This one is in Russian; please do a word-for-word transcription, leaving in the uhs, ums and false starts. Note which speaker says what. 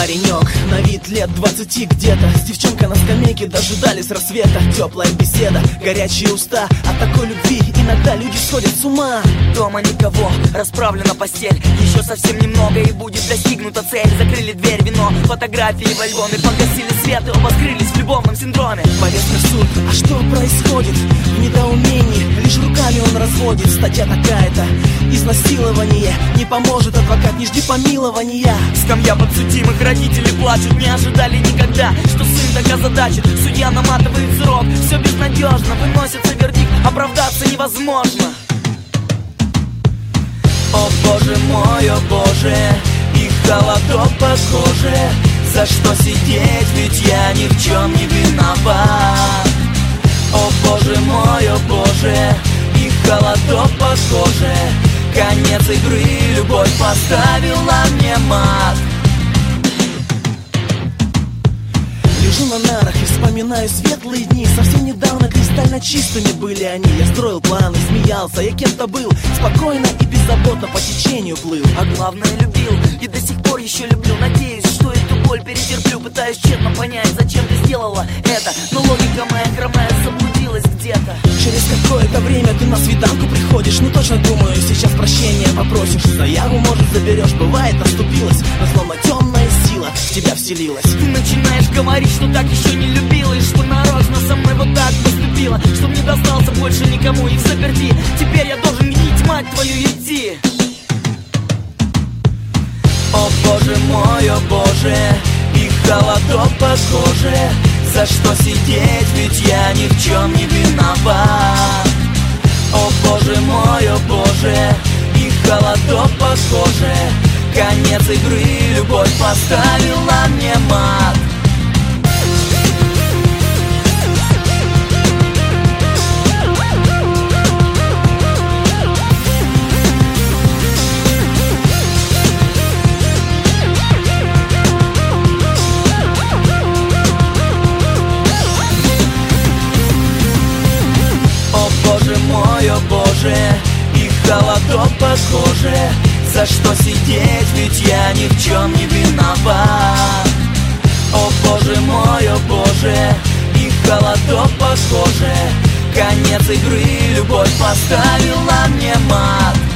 Speaker 1: паренек, на вид лет двадцати где-то, с девчонкой на скамейке дожидались рассвета. Теплая беседа, горячие уста, от такой любви иногда люди сходят с ума.
Speaker 2: Дома никого, расправлена постель, еще совсем немного и будет достигнута цель. Закрыли дверь, вино, фотографии в альбоме, погасили свет и оба скрылись в любовном синдроме.
Speaker 1: Повестка в суд, а что происходит? В недоумении, лишь руками он разводит. Статья такая-то, изнасилование, не поможет адвокат, не жди помилования.
Speaker 2: Скамья подсудимых, родители плачут, не ожидали никогда, что сын так озадачит. Судья наматывает срок, все безнадежно, выносится вердикт, оправдаться невозможно.
Speaker 1: О боже мой, о боже, и холодок по коже. За что сидеть, ведь я ни в чем не виноват. О боже мой, о боже, и холодок по коже. Конец игры, любовь поставила мне мат. Лежу на нарах и вспоминаю светлые дни. Совсем недавно кристально чистыми были они. Я строил планы, смеялся, я кем-то был. Спокойно и беззаботно по течению плыл.
Speaker 2: А главное любил, и до сих пор еще люблю. Надеюсь, что эту боль перетерплю. Пытаюсь тщетно понять, зачем ты сделала это. Но логика моя хромая заблудилась где-то.
Speaker 1: Через какое-то время ты на свиданку приходишь. Ну точно думаю, сейчас прощения попросишь. Заяву, может, заберешь, бывает, оступилась. Но словно темная сила в тебя вселилась.
Speaker 2: Ты начинаешь говорить, что так еще не любила, и что нарочно со мной вот так поступила, чтоб не достался больше никому и в заперти. Теперь я должен гнить, мать твою, идти.
Speaker 1: О боже мой, о боже, и холодок по коже. За что сидеть, ведь я ни в чем не виноват. О боже мой, о боже, и холодок по коже. Конец игры, любовь поставила мне мат. О боже мой, о боже, и холодок по коже. За что сидеть, ведь я ни в чем не виноват. О боже мой, о боже, и холодок по коже. Конец игры, любовь поставила мне мат.